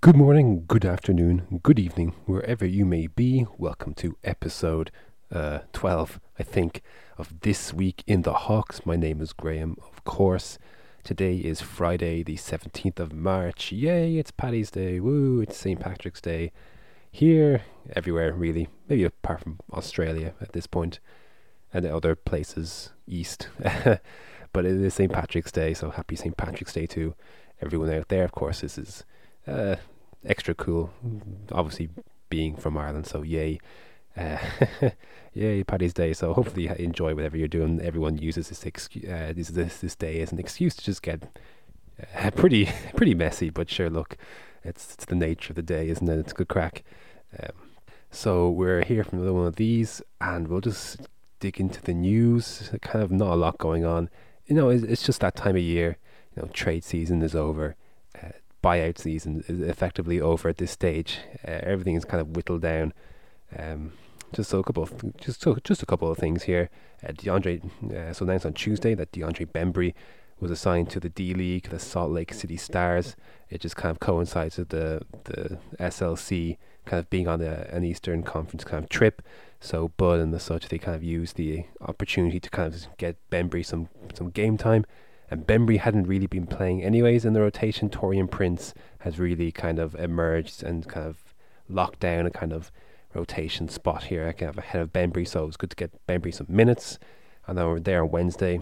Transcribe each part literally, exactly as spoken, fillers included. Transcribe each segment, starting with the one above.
Good morning, good afternoon, good evening, wherever you may be. Welcome to episode uh, twelve, I think, of This Week in the Hawks. My name is Graham, of course. Today is Friday, the seventeenth of March. Yay, it's Paddy's Day. Woo, it's Saint Patrick's Day. Here, everywhere, really. Maybe apart from Australia at this point and other places east. But it is Saint Patrick's Day, so happy Saint Patrick's Day to everyone out there. Of course, this is uh, extra cool, obviously being from Ireland, so yay. Uh, yay, Paddy's Day. So hopefully you enjoy whatever you're doing. Everyone uses this excu- uh, this, this this day as an excuse to just get uh, pretty pretty messy, but sure, look, it's, it's the nature of the day, isn't it? It's good crack. Um, so we're here from another one of these, and we'll just dig into the news. Kind of not a lot going on. You know, it's, it's just that time of year. You know, trade season is over. Uh, buyout season is effectively over at this stage. Uh, everything is kind of whittled down. Um, just so a couple of just so, just a couple of things here. Uh, DeAndre, uh, so announced on Tuesday that DeAndre Bembry was assigned to the D League, the Salt Lake City Stars. It just kind of coincides with the the S L C kind of being on a, an Eastern Conference kind of trip. So Bud and the such, they kind of used the opportunity to kind of get Bembry some some game time. And Bembry hadn't really been playing anyways in the rotation. Taurean Prince has really kind of emerged and kind of locked down a kind of rotation spot here, kind of ahead of Bembry. So it was good to get Bembry some minutes. And then we're there on Wednesday.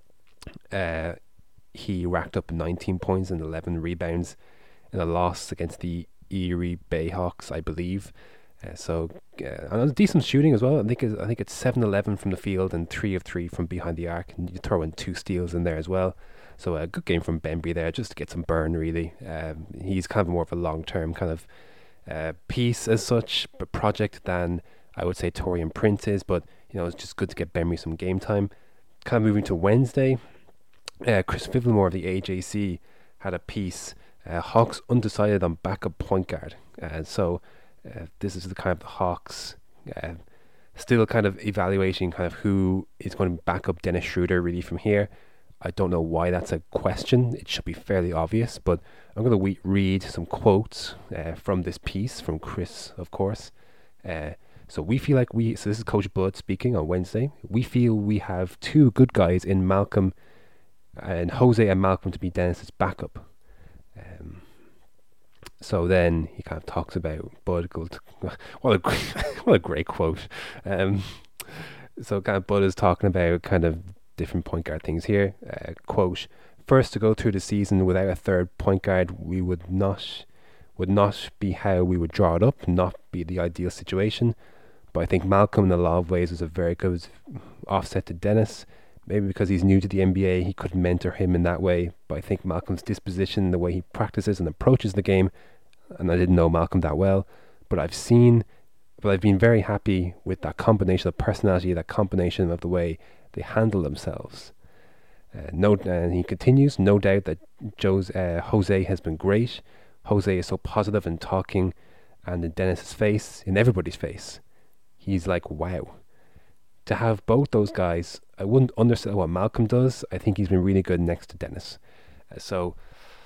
Uh, he racked up nineteen points and eleven rebounds in a loss against the Erie Bayhawks, I believe. Uh, so uh, and it was decent shooting as well. I think it's, I think it's seven eleven from the field and three of three from behind the arc. And you throw in two steals in there as well. So a good game from Bembry there, just to get some burn really. Um, he's kind of more of a long term kind of uh, piece as such, but project than I would say Taurean Prince is. But you know, it's just good to get Bembry some game time. Kind of moving to Wednesday, uh, Chris Fivelmore of the A J C had a piece. Uh, Hawks undecided on backup point guard, and uh, so. Uh, this is the kind of the Hawks uh, still kind of evaluating kind of who is going to back up Dennis Schroeder really from here. I don't know why that's a question. It should be fairly obvious, but I'm going to we- read some quotes uh, from this piece from Chris, of course. Uh, so we feel like we, so this is Coach Bud speaking on Wednesday. We feel we have two good guys in Malcolm and Jose and Malcolm to be Dennis's backup. Um, So then he kind of talks about Bud. Gold. What a great, what a great quote. Um, so kind of Bud is talking about kind of different point guard things here. Uh, quote: First, to go through the season without a third point guard, we would not would not be how we would draw it up. Not be the ideal situation. But I think Malcolm, in a lot of ways, was a very good offset to Dennis. Maybe because he's new to the N B A, he could mentor him in that way. But I think Malcolm's disposition, the way he practices and approaches the game, and I didn't know Malcolm that well, but I've seen, but I've been very happy with that combination of personality, that combination of the way they handle themselves. Uh, no, and he continues, no doubt that Joe's, uh, Jose has been great. Jose is so positive and talking, and in Dennis's face, in everybody's face, he's like, wow. To have both those guys, I wouldn't understand what Malcolm does. I think he's been really good next to Dennis. Uh, so,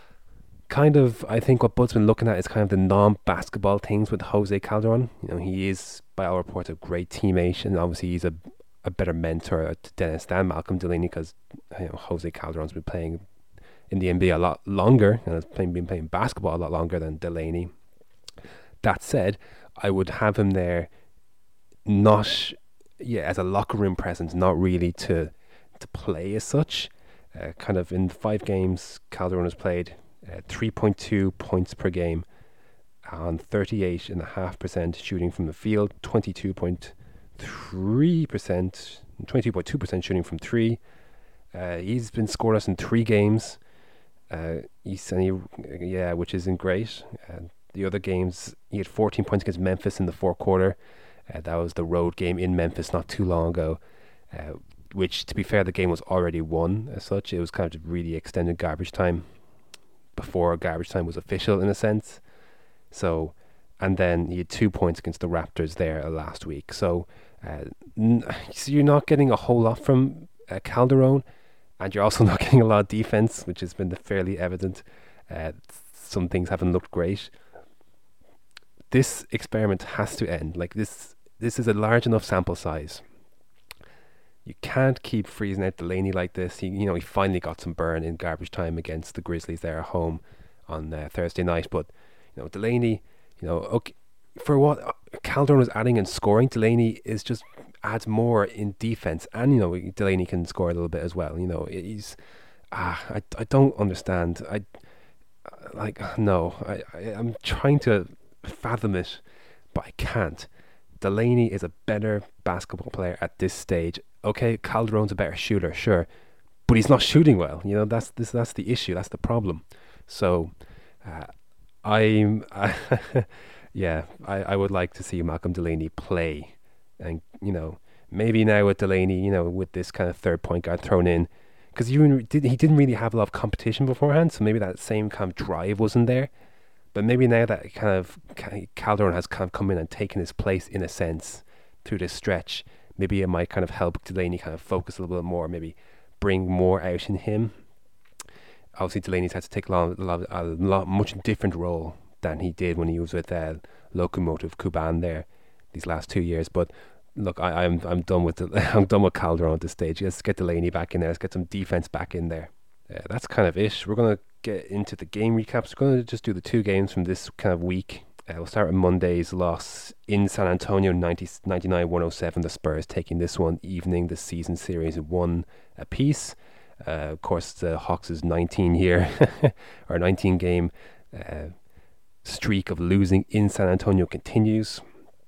kind of, I think what Bud's been looking at is kind of the non-basketball things with Jose Calderon. You know, he is, by all reports, a great teammate, and obviously he's a a better mentor to Dennis than Malcolm Delaney, because you know, Jose Calderon's been playing in the N B A a lot longer, and has playing, been playing basketball a lot longer than Delaney. That said, I would have him there, not... yeah, as a locker room presence, not really to to play as such. Uh, kind of in five games, Calderon has played uh, three point two points per game on thirty-eight point five percent shooting from the field, twenty-two point three percent, twenty-two point two percent shooting from three. Uh, he's been scoreless in three games. Uh, he's, and he, yeah, which isn't great. Uh, the other games, he had fourteen points against Memphis in the fourth quarter. Uh, that was the road game in Memphis not too long ago, uh, which, to be fair, the game was already won as such. It was kind of really extended garbage time before garbage time was official, in a sense. So, and then he had two points against the Raptors there uh, last week. So, uh, n- so you're not getting a whole lot from uh, Calderon, and you're also not getting a lot of defense, which has been fairly evident. Uh, some things haven't looked great. this experiment has to end. Like this, this is a large enough sample size. You can't keep freezing out Delaney like this. He, you know, he finally got some burn in garbage time against the Grizzlies there at home on uh, Thursday night. But you know, Delaney, you know, okay, for what Calderon was adding in scoring, Delaney is just adds more in defense, and you know, Delaney can score a little bit as well. You know, he's ah, I, I don't understand. I like no, I, I I'm trying to fathom it, but I can't. Delaney is a better basketball player at this stage. Okay, Calderon's a better shooter, sure, but he's not shooting well. You know, that's this that's the issue. That's the problem. So, uh, I'm, I, yeah, I, I would like to see Malcolm Delaney play, and you know, maybe now with Delaney, you know, with this kind of third point guard thrown in, because he did he didn't really have a lot of competition beforehand, so maybe that same kind of drive wasn't there. But maybe now that kind of Calderon has kind of come in and taken his place in a sense through this stretch, maybe it might kind of help Delaney kind of focus a little bit more, maybe bring more out in him. Obviously, Delaney's had to take a lot, a lot, a lot much different role than he did when he was with uh, Lokomotiv Kuban there these last two years. But look, I, I'm I'm done with the, I'm done with Calderon at this stage. Let's get Delaney back in there. Let's get some defense back in there. Uh, that's kind of it. We're gonna get into the game recaps. We're gonna just do the two games from this kind of week. Uh, we'll start with Monday's loss in San Antonio, ninety-nine one oh seven. The Spurs taking this one, evening the season series one apiece. Uh, of course, the Hawks' nineteen year or nineteen game uh, streak of losing in San Antonio continues.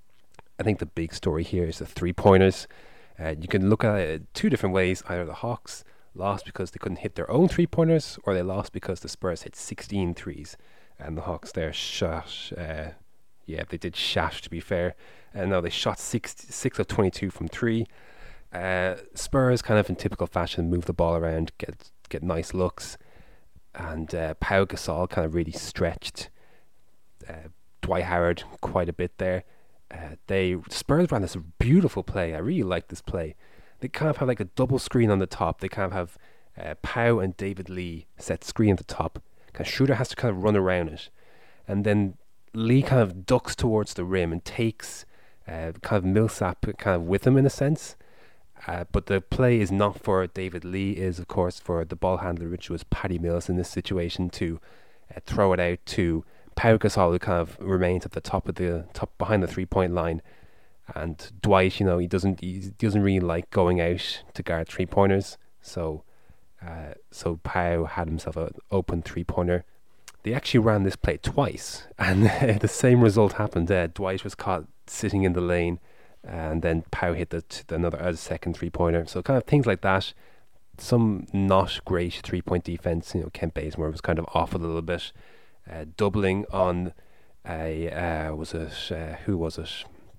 I think the big story here is the three pointers. Uh, you can look at it two different ways. Either the Hawks lost because they couldn't hit their own three pointers, or they lost because the Spurs hit sixteen threes. And the Hawks there shot, uh, yeah, they did shot to be fair. And now they shot six, six of twenty-two from three. Uh, Spurs kind of in typical fashion move the ball around, get get nice looks. And uh, Pau Gasol kind of really stretched uh, Dwight Howard quite a bit there. Uh, they Spurs ran this beautiful play. I really like this play. They kind of have like a double screen on the top. They kind of have uh, Pau and David Lee set screen at the top. Kind of Schroeder has to kind of run around it, and then Lee kind of ducks towards the rim and takes uh, kind of Millsap kind of with him in a sense. Uh, but the play is not for David Lee, is of course for the ball handler, which was Patty Mills in this situation, to uh, throw it out to Pau Gasol, who kind of remains at the top of the top behind the three point line. And Dwight, you know, he doesn't he doesn't really like going out to guard three pointers, so uh, so Pau had himself an open three pointer. They actually ran this play twice, and the same result happened. Uh, Dwight was caught sitting in the lane, and then Pau hit the, t- the another uh, second three pointer. So kind of things like that. Some not great three point defense. You know, Kent Bazemore was kind of off a little bit, uh, doubling on a uh, was it uh, who was it?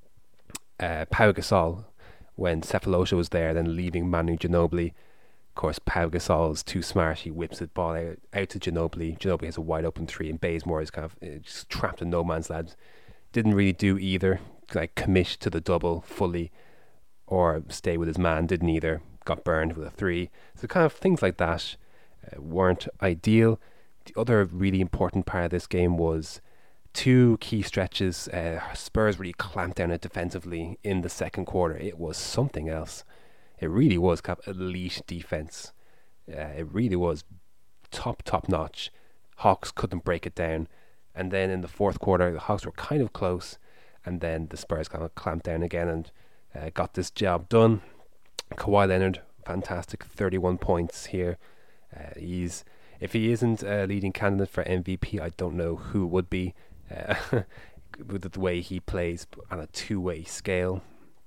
Uh, Pau Gasol when Cephalosha was there, then leaving Manu Ginobili. Of course, Pau Gasol is too smart. He whips the ball out, out to Ginobili. Ginobili has a wide open three, and Bazemore is kind of uh, just trapped in no man's land. Didn't really do either, like commit to the double fully, or stay with his man. Didn't either. Got burned with a three. So kind of things like that uh, weren't ideal. The other really important part of this game was two key stretches. Uh, Spurs really clamped down it defensively in the second quarter. It was something else. It really was kind of elite defense. Uh, it really was top, top notch. Hawks couldn't break it down. And then in the fourth quarter, the Hawks were kind of close. And then the Spurs kind of clamped down again and uh, got this job done. Kawhi Leonard, fantastic, thirty-one points here. Uh, he's if he isn't a leading candidate for M V P, I don't know who would be. Uh, with the way he plays on a two-way scale,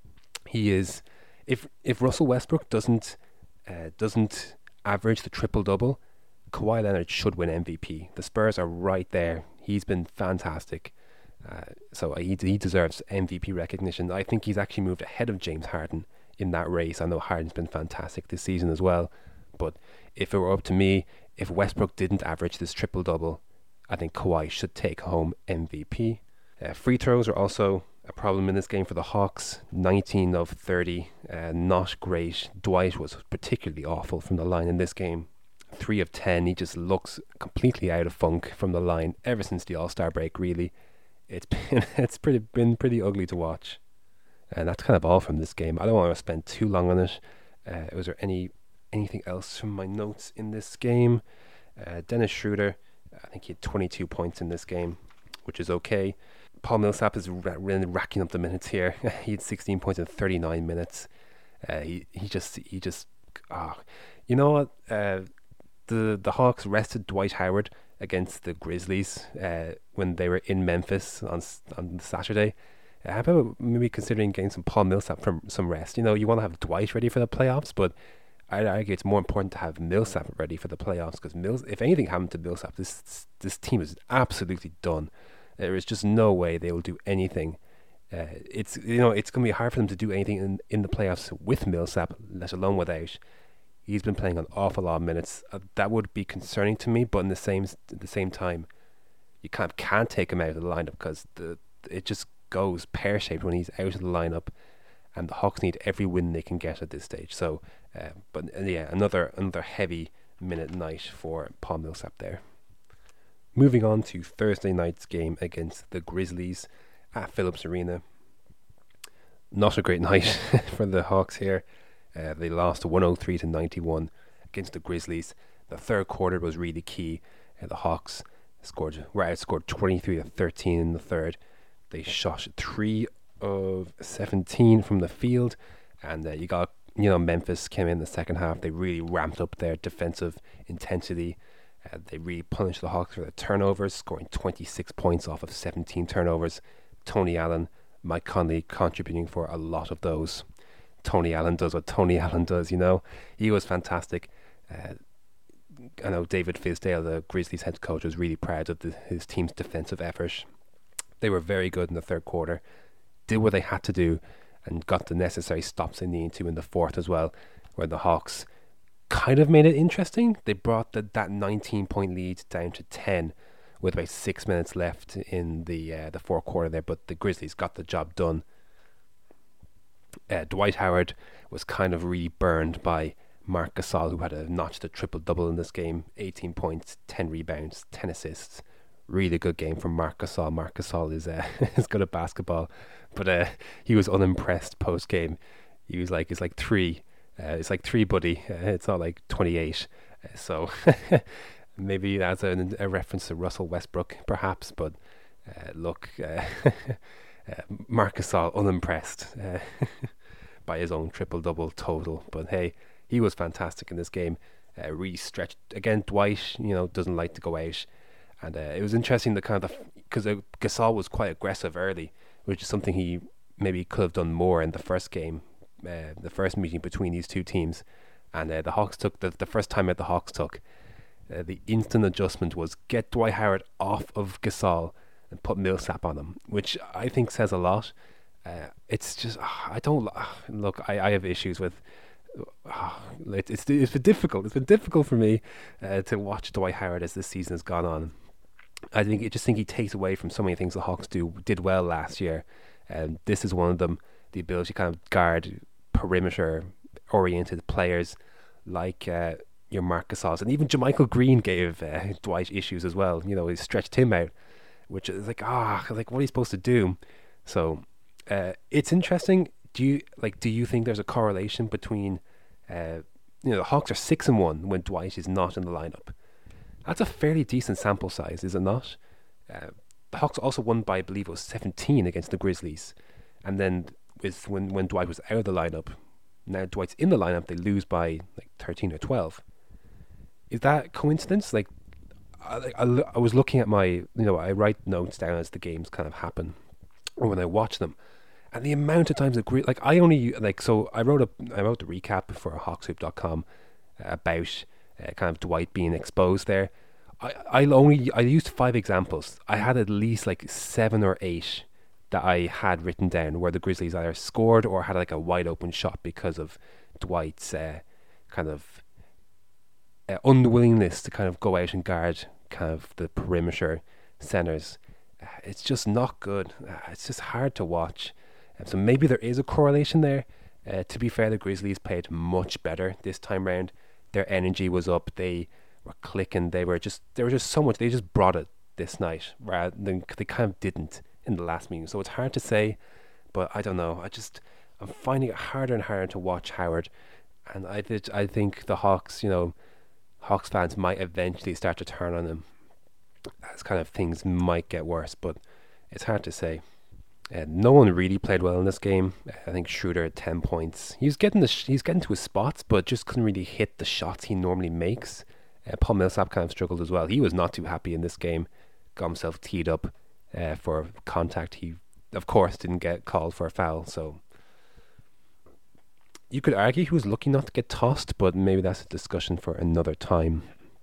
he is. If if Russell Westbrook doesn't uh, doesn't average the triple double, Kawhi Leonard should win M V P. The Spurs are right there. He's been fantastic, uh, so he he deserves M V P recognition. I think he's actually moved ahead of James Harden in that race. I know Harden's been fantastic this season as well, but if it were up to me, if Westbrook didn't average this triple double, I think Kawhi should take home M V P. Uh, free throws are also a problem in this game for the Hawks. nineteen of thirty, uh, not great. Dwight was particularly awful from the line in this game. three of ten, he just looks completely out of funk from the line ever since the All-Star break, really. it's been it's pretty been pretty ugly to watch. And that's kind of all from this game. I don't want to spend too long on it. Uh, was there any anything else from my notes in this game? Uh, Dennis Schroeder, I think he had twenty-two points in this game, which is okay. Paul Millsap is ra- really racking up the minutes here. He had sixteen points in thirty-nine minutes. Uh, he he just he just ah, you know what? Uh, the the Hawks rested Dwight Howard against the Grizzlies uh, when they were in Memphis on on Saturday. Uh, how about maybe considering getting some Paul Millsap from some rest? You know, you want to have Dwight ready for the playoffs, but I'd argue it's more important to have Millsap ready for the playoffs because Mills, if anything happened to Millsap, this this team is absolutely done. There is just no way they will do anything. Uh, it's you know it's going to be hard for them to do anything in, in the playoffs with Millsap, let alone without. He's been playing an awful lot of minutes. Uh, that would be concerning to me, but in the same at the same time, you kind of can't take him out of the lineup because the it just goes pear shaped when he's out of the lineup, and the Hawks need every win they can get at this stage. So, uh, but uh, yeah, another another heavy minute night for Paul Millsap there. Moving on to Thursday night's game against the Grizzlies at Phillips Arena. Not a great night for the Hawks here. Uh, they lost one oh three to ninety-one against the Grizzlies. The third quarter was really key. Uh, the Hawks scored were outscored twenty-three to thirteen in the third. They shot three of seventeen from the field, and uh, you got you know Memphis came in the second half. They really ramped up their defensive intensity. Uh, they really punished the Hawks for the turnovers, scoring twenty-six points off of seventeen turnovers. Tony Allen, Mike Conley contributing for a lot of those. Tony Allen does what Tony Allen does, you know. He was fantastic. Uh, I know David Fizdale, the Grizzlies head coach, was really proud of the, his team's defensive effort. They were very good in the third quarter, did what they had to do, and got the necessary stops they needed to in the fourth as well, where the Hawks kind of made it interesting. They brought the, that nineteen-point lead down to ten with about six minutes left in the uh, the fourth quarter there, but the Grizzlies got the job done. Uh, Dwight Howard was kind of really burned by Marc Gasol, who had a notched a triple-double in this game, eighteen points, ten rebounds, ten assists. Really good game from Marc Gasol. Marc Gasol is, uh, is good at basketball, but uh, he was unimpressed post-game. He was like, it's like three. Uh, it's like three, buddy. Uh, it's not like twenty-eight. Uh, so maybe that's a, a reference to Russell Westbrook, perhaps. But uh, look, uh, uh, Marc Gasol unimpressed uh, by his own triple-double total. But hey, he was fantastic in this game. Uh, really stretched. Again, Dwight, you know, doesn't like to go out. And uh, it was interesting the kind of, because uh, Gasol was quite aggressive early, which is something he maybe could have done more in the first game. Uh, the first meeting between these two teams, and uh, the Hawks took the, the first time out the Hawks took uh, the instant adjustment was get Dwight Howard off of Gasol and put Millsap on him, which I think says a lot. Uh, it's just uh, I don't uh, look. I, I have issues with. Uh, it, it's it's been difficult. It's been difficult for me uh, to watch Dwight Howard as this season has gone on. I think I just think he takes away from so many things the Hawks do did well last year, and this is one of them. The ability to kind of guard perimeter-oriented players like uh, your Marc Gasol, and even JaMychal Green gave uh, Dwight issues as well. You know, he stretched him out, which is like ah, like what are you supposed to do? So uh, it's interesting. Do you like? Do you think there's a correlation between, uh, you know, the Hawks are six and one when Dwight is not in the lineup? That's a fairly decent sample size, is it not? Uh, the Hawks also won by, I believe it was seventeen against the Grizzlies, and then with when when Dwight was out of the lineup, now Dwight's in the lineup, they lose by like thirteen or twelve. Is that coincidence? Like, I, I, I was looking at my, you know, I write notes down as the games kind of happen, or when I watch them. And the amount of times that like I only like so I wrote a I wrote the recap for hawks hoop dot com about uh, kind of Dwight being exposed there. I I only I used five examples. I had at least like seven or eight that I had written down where the Grizzlies either scored or had like a wide open shot because of Dwight's uh, kind of uh, unwillingness to kind of go out and guard kind of the perimeter centers. Uh, it's just not good. Uh, it's just hard to watch. So maybe there is a correlation there. Uh, to be fair, the Grizzlies played much better this time round. Their energy was up. They were clicking. They were just they were just so much. They just brought it this night, rather than they kind of didn't in the last meeting. So it's hard to say, but I don't know. I just I'm finding it harder and harder to watch Howard, and I did I think the Hawks, you know, Hawks fans might eventually start to turn on him as kind of things might get worse, but it's hard to say. Uh, no one really played well in this game. I think Schroeder had ten points. He's getting the sh- he's getting to his spots, but just couldn't really hit the shots he normally makes. Uh, Paul Millsap kind of struggled as well. He was not too happy in this game. Got himself teed up uh, for contact. He, of course, didn't get called for a foul. So you could argue he was lucky not to get tossed, but maybe that's a discussion for another time.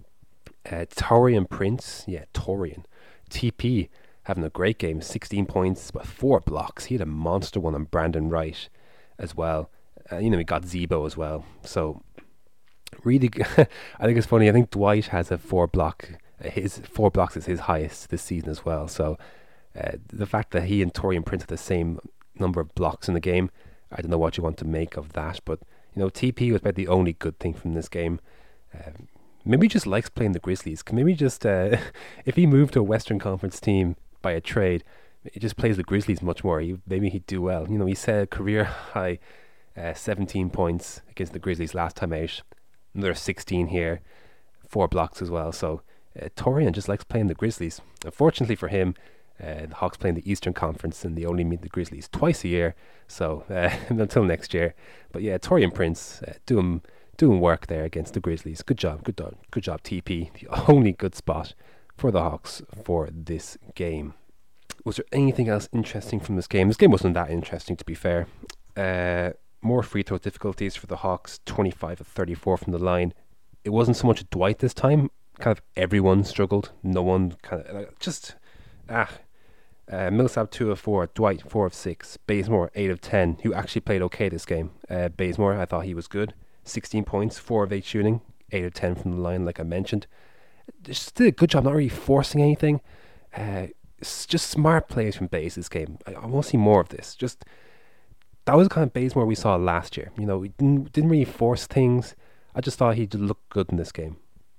Uh, Taurean Prince, yeah, Taurean. T P having a great game, sixteen points, but four blocks. He had a monster one on Brandon Wright as well. Uh, you know, he got Zebo as well. So, really, I think it's funny. I think Dwight has a four block. Uh, his four blocks is his highest this season as well. So, uh, the fact that he and Taurean Prince had the same number of blocks in the game, I don't know what you want to make of that. But, you know, T P was about the only good thing from this game. Um, maybe he just likes playing the Grizzlies. Maybe just, uh, if he moved to a Western Conference team by a trade, he just plays the Grizzlies much more. He, maybe he'd do well. You know, he said career high uh, seventeen points against the Grizzlies last time out. Another sixteen here, four blocks as well. So uh, Taurean just likes playing the Grizzlies. Unfortunately for him, uh, the Hawks play in the Eastern Conference and they only meet the Grizzlies twice a year. So uh, until next year. But yeah, Taurean Prince uh, doing doing work there against the Grizzlies. Good job, good job, good job, T P. The only good spot for the Hawks for this game. Was there anything else interesting from this game? This game wasn't that interesting, to be fair. Uh, more free throw difficulties for the Hawks, twenty-five of thirty-four from the line. It wasn't so much Dwight this time. Kind of everyone struggled. No one kind of like, just ah. Uh, Millsap two of four, Dwight four of six, Bazemore eight of ten, who actually played okay this game. Uh, Bazemore, I thought he was good. sixteen points, four of eight shooting, eight of ten from the line, like I mentioned. Just did a good job, not really forcing anything. Uh, it's just smart plays from Baze this game. I, I want to see more of this. Just that was the kind of Bazemore we saw last year. You know, he didn't didn't really force things. I just thought he looked good in this game.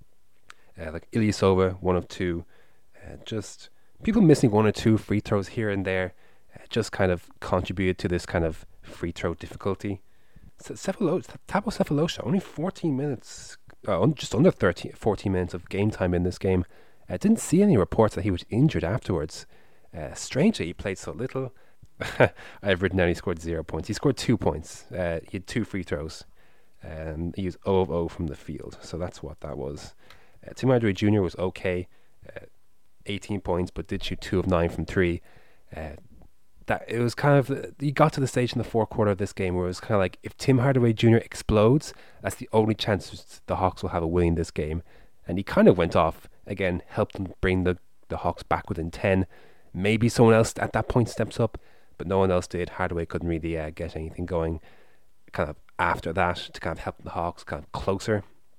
Uh, like Ilyasova, one of two. Uh, just people missing one or two free throws here and there. Uh, just kind of contributed to this kind of free throw difficulty. Cephalosha, Thabo Sefolosha, only fourteen minutes. Uh, just under thirteen, fourteen minutes of game time in this game. I uh, didn't see any reports that he was injured afterwards. Uh, strangely, he played so little. I've written down he scored zero points. He scored two points. Uh, he had two free throws. And he was zero of zero from the field. So that's what that was. Uh, Tim Hardaway Junior was okay. Uh, eighteen points, but did shoot two of nine from three. Uh, that it was kind of, he got to the stage in the fourth quarter of this game where it was kind of like, if Tim Hardaway Junior explodes, that's the only chance the Hawks will have of winning this game. And he kind of went off again, helped them bring the, the Hawks back within ten. Maybe someone else at that point steps up, but no one else did. Hardaway couldn't really uh, get anything going kind of after that to kind of help the Hawks kind of closer.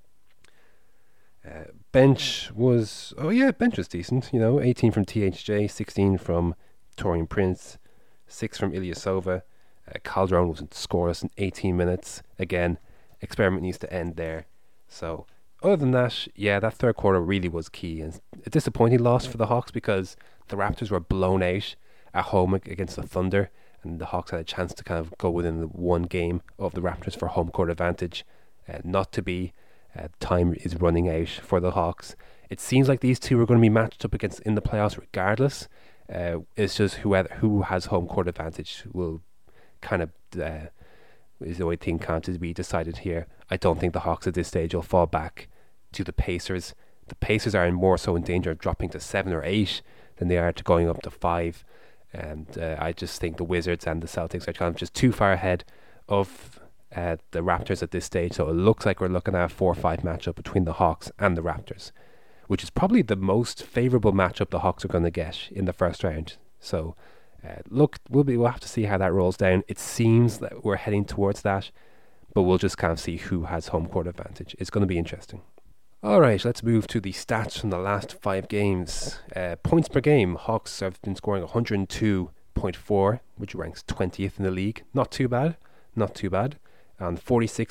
Uh, bench was, oh yeah, bench was decent, you know, eighteen from T H J, sixteen from Taurean Prince, six from Ilyasova. Uh, Calderon was scoreless in eighteen minutes. Again, experiment needs to end there. So, other than that, yeah, that third quarter really was key. And a disappointing loss for the Hawks because the Raptors were blown out at home against the Thunder, and the Hawks had a chance to kind of go within the one game of the Raptors for home court advantage. Uh, not to be. Uh, time is running out for the Hawks. It seems like these two are going to be matched up against in the playoffs regardless. Uh, it's just whoever who has home court advantage will kind of uh, is the only thing can't to be decided here. I don't think the Hawks at this stage will fall back to the Pacers. The Pacers are in more so in danger of dropping to seven or eight than they are to going up to five. And uh, I just think the Wizards and the Celtics are kind of just too far ahead of uh, the Raptors at this stage. So it looks like we're looking at a four or five matchup between the Hawks and the Raptors, which is probably the most favourable matchup the Hawks are going to get in the first round. So uh, look, we'll be we'll have to see how that rolls down. It seems that we're heading towards that, but we'll just kind of see who has home court advantage. It's going to be interesting. Alright, let's move to the stats from the last five games. Uh, points per game, Hawks have been scoring one hundred two point four, which ranks twentieth in the league. Not too bad, not too bad. And forty-six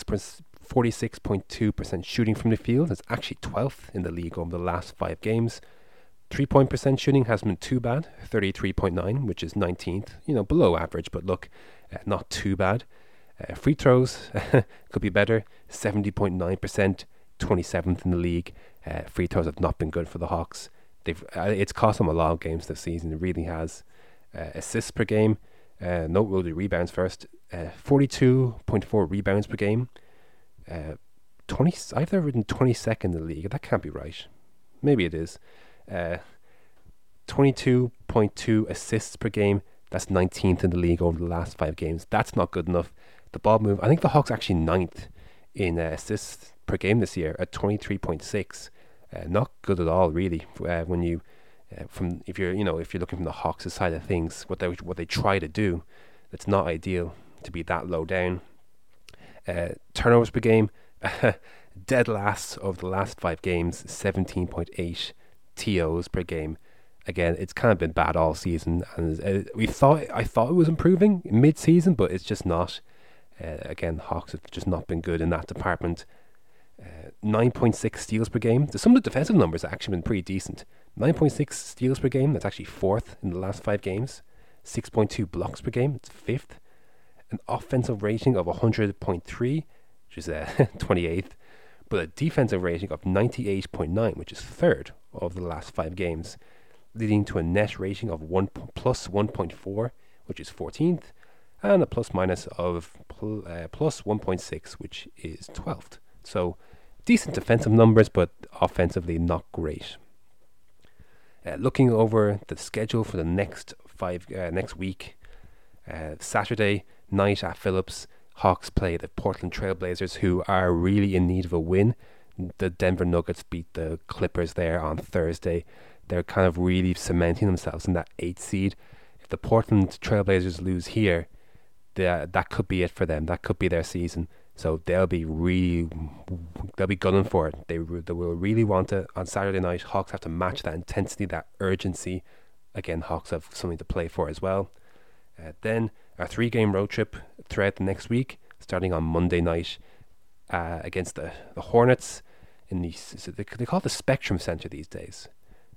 point two percent shooting from the field. It's actually twelfth in the league over the last five games. Three-point percent shooting hasn't been too bad, thirty-three point nine, which is nineteenth. You know, below average, but look, uh, not too bad. Uh, free throws could be better, seventy point nine percent, twenty-seventh in the league. Uh, free throws have not been good for the Hawks. They've uh, It's cost them a lot of games this season. It really has. Uh, assists per game, uh, noteworthy rebounds first. Uh, forty-two point four rebounds per game. Uh, twenty. I've never written twenty-second in the league. That can't be right. Maybe it is. Uh, twenty-two point two assists per game. That's nineteenth in the league over the last five games. That's not good enough. The ball move. I think the Hawks actually ninth in uh, assists per game this year at twenty-three point six. Uh, not good at all, really. Uh, when you, uh, from if you're you know if you're looking from the Hawks' side of things, what they what they try to do, it's not ideal to be that low down. Uh, turnovers per game, dead last over the last five games, seventeen point eight T Os per game. Again, it's kind of been bad all season, and uh, we thought I thought it was improving mid-season, but it's just not. Uh, again, Hawks have just not been good in that department. Uh, nine point six steals per game. Some of the defensive numbers have actually been pretty decent. nine point six steals per game, that's actually fourth in the last five games. six point two blocks per game, it's fifth. An offensive rating of one hundred point three, which is uh, twenty-eighth. But a defensive rating of ninety-eight point nine, which is third of the last five games, leading to a net rating of one p- plus one point four, which is fourteenth. And a plus minus of pl- uh, plus one point six, which is twelfth. So decent defensive numbers, but offensively not great. Uh, looking over the schedule for the next five uh, next week, uh, Saturday night at Phillips, Hawks play the Portland Trailblazers, who are really in need of a win. The Denver Nuggets beat the Clippers there on Thursday. They're kind of really cementing themselves in that eighth seed. If the Portland Trailblazers lose here, the, that could be it for them. That could be their season. So they'll be really, they'll be gunning for it. They, they will really want it on Saturday night. Hawks have to match that intensity, that urgency. Again, Hawks have something to play for as well. Uh, then a three-game road trip throughout the next week, starting on Monday night uh, against the, the Hornets in the so they, they call it the Spectrum Center these days.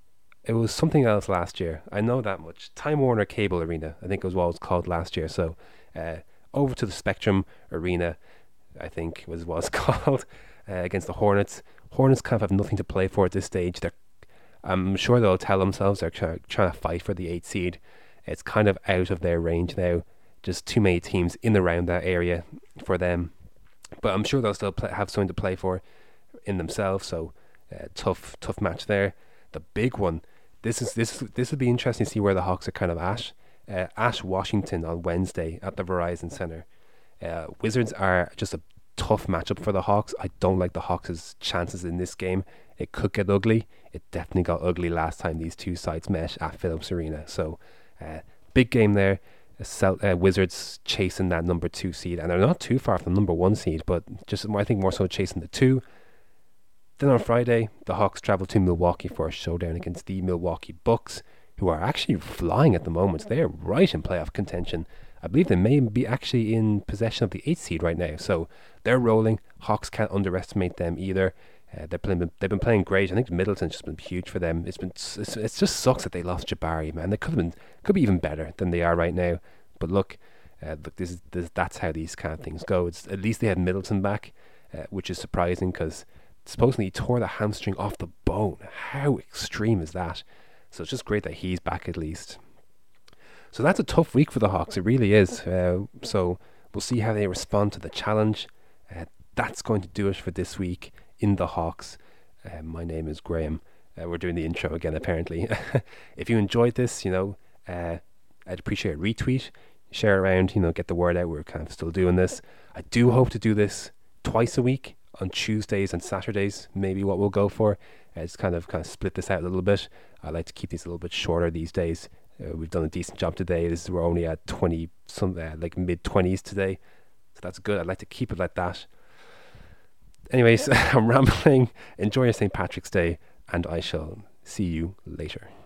It was something else last year. I know that much. Time Warner Cable Arena, I think, was what it was called last year. So uh, over to the Spectrum Arena, I think was what it's called, uh, against the Hornets. Hornets kind of have nothing to play for at this stage. They're, I'm sure they'll tell themselves they're try- trying to fight for the eighth seed. It's kind of out of their range now. Just too many teams in around that area for them. But I'm sure they'll still play, have something to play for in themselves. So uh, tough, tough match there. The big one. This is this this will be interesting to see where the Hawks are kind of at. Uh, at Washington on Wednesday at the Verizon Center. Uh, Wizards are just a tough matchup for the Hawks. I don't like the Hawks' chances in this game. It could get ugly. It definitely got ugly last time these two sides met at Phillips Arena. So uh, big game there. Cel- uh, Wizards chasing that number two seed, and they're not too far from the number one seed, but just I think more so chasing the two. Then on Friday, the Hawks travel to Milwaukee for a showdown against the Milwaukee Bucks, who are actually flying at the moment. They are right in playoff contention. I believe they may be actually in possession of the eighth seed right now, so they're rolling. Hawks can't underestimate them either. Uh, they're playing, they've been playing great. I think Middleton's just been huge for them. It's been it's, it's just sucks that they lost Jabari, man. They could have been could be even better than they are right now. But look, uh, look, this is this, that's how these kind of things go. It's at least they had Middleton back, uh, which is surprising because supposedly he tore the hamstring off the bone. How extreme is that? So it's just great that he's back at least. So that's a tough week for the Hawks. It really is. Uh, so we'll see how they respond to the challenge. Uh, that's going to do it for this week in the Hawks. Uh, my name is Graham. Uh, we're doing the intro again, apparently. If you enjoyed this, you know, uh, I'd appreciate a retweet, share around, you know, get the word out. We're kind of still doing this. I do hope to do this twice a week on Tuesdays and Saturdays. Maybe what we'll go for. Uh, just kind of kind of split this out a little bit. I like to keep these a little bit shorter these days. Uh, we've done a decent job today. This is, we're only at twenty, some uh, like mid twenties today, so that's good. I'd like to keep it like that. Anyways, I'm rambling. Enjoy your Saint Patrick's Day, and I shall see you later.